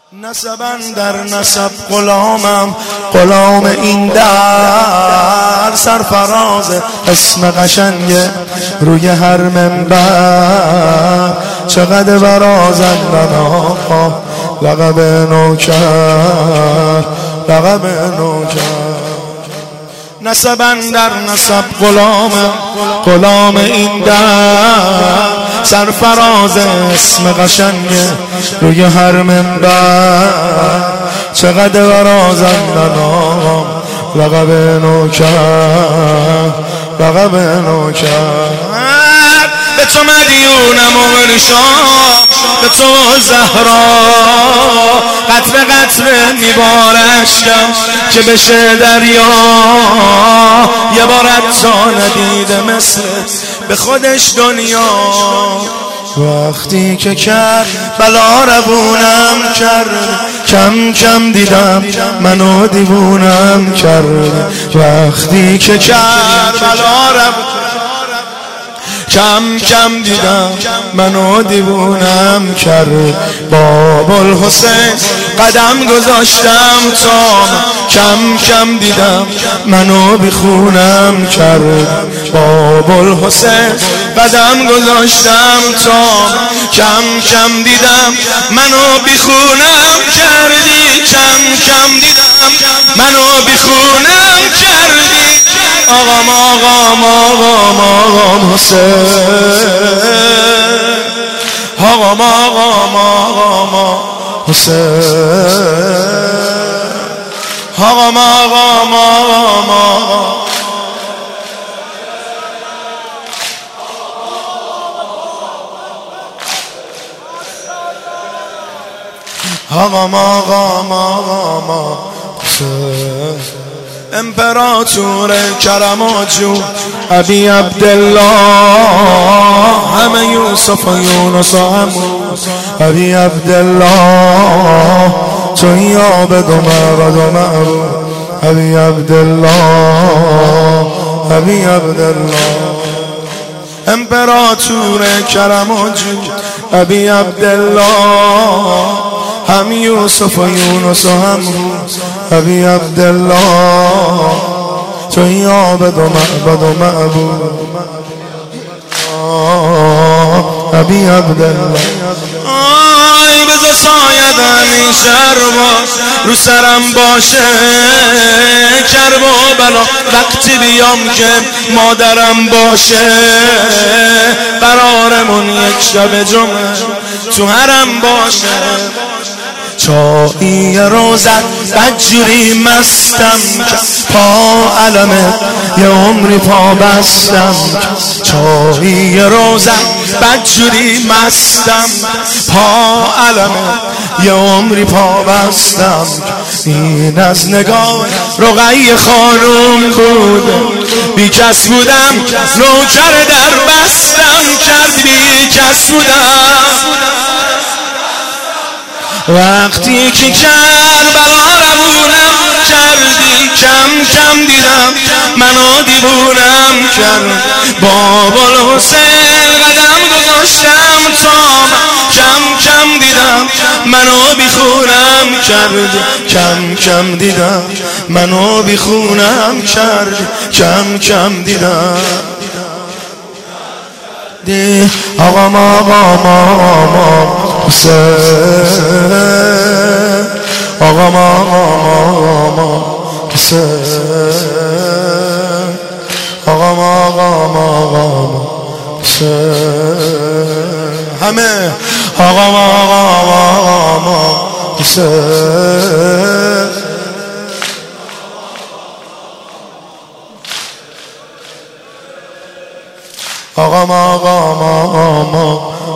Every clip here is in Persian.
نسبن در نسب غلامم، غلام این در، سرفراز اسم قشنگ روی هر منبر، چقدر برازندن آقا لقب نوکر، لقب نوکر. نسبن در نسب غلامم، غلام این در، سرفراز اسم قشنگ روی هر منبر، چقدر برازندن آقا لقب نوکر، لقب نوکر. به تو مدیونم و ورشا، به تو زهرا، قطره قطره میبارشتم که بشه دریا، یه بارت تا ندیده مثل به خودش دنیا. وقتی که کرد بلا روونم کرد، کم کم دیدم منو دیوونم کرد. وقتی که کرد بلا روونم کم کم دیدم منو دیوونم کرد. باب الحسین قدم گذاشتم تا کم کم دیدم منو بیخونم کرد. باب الحسین قدم گذاشتم تا کم کم دیدم منو بیخونم کردی، کم کم دیدم منو بیخونم کردی. آقام آقام آقام آقام حسین، آقام آقام آقام حسین، آقام آقام آقام آقام آقام آقام حسین. امپراتور کرم و جود ابی عبدالله، همه یوسف و یونس و همون ابی عبدالله، توی آبد و معبد و معبود ابی عبدالله، ابی عبدالله. امپراتور کرم و جود ابی عبدالله، هم یوسف و یونس و هم ابی عبدالله، توی عابد و معبد و معبود ابی عبدالله. آی بذار سایت همیشه رو سرم باشه، کرب و بلا وقتی بیام که مادرم باشه، قرارمون یک شب جمعه تو حرم باشه. چایی روزت بدجوری مستم، پا علمه یه عمری پا بستم. چایی روزت بدجوری مستم، پا علمه یه عمری پا بستم. این از نگاه رقیه خانوم بود، بی کس بودم نوکر در بستم کرد، بی کس بودم. وقتی که کربلا روونم کردی، کم کم دیدم منو دیوونم کرد. باب الحسین قدم گذاشتم تا کم کم دیدم منو بیخونم کرد، کم کم دیدم منو بیخونم کرد، کم کم دیدم. آقام آقام آقام حسین، آقام آقام حسین، آقام آقام حسین. همه آقام آقام حسین، آقام آقام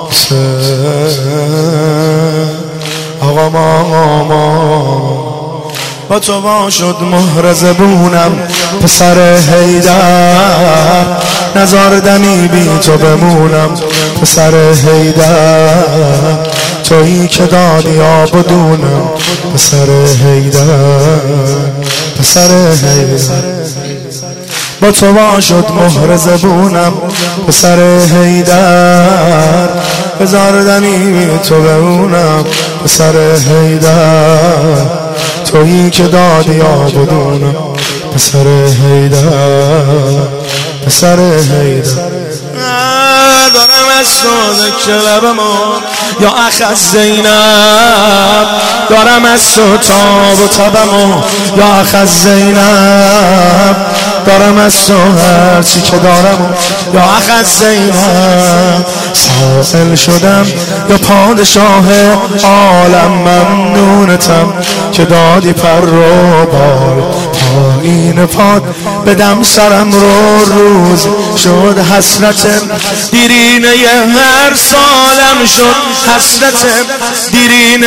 حسین، آقام آقام. با تو با شد مهر زبونم پسر حیدر، نزاردنی بی تو بمونم پسر حیدر. تویی که دادی آبدونم پسر حیدر، پسر حیدر. با تو وا شد مهر زبونم پسر حیدر بزاردنی تو بمونم پسر حیدر تویی که دادی آبدونم پسر حیدر پسر حیدر دارم از تو ذکر لبمو یا اخ از زینب دارم از تو تاب و تبمو یا اخ از زینب دارم از تو هرچی که دارم یا اخ از زینب سائل شدم یا پادشاه عالم ممنونتم که دادی پر و بال پایین پاد بدم سرم رو روز شد حسرت دیرینه هر سالم شد حسرت دیرینه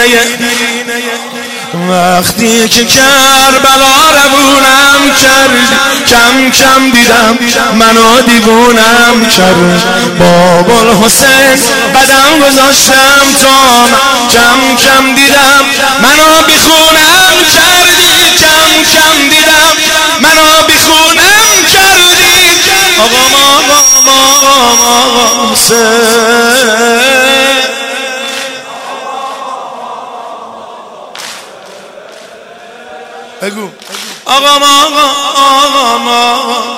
وقتی که کربلا روونم کرد کم کم دیدم منو دیوونم کرد باب الحسین قدم گذاشتم تا کم کم دیدم منو بیخونم کردی کم کم دیدم منو بیخونم کردی آقا حسین بگو آقا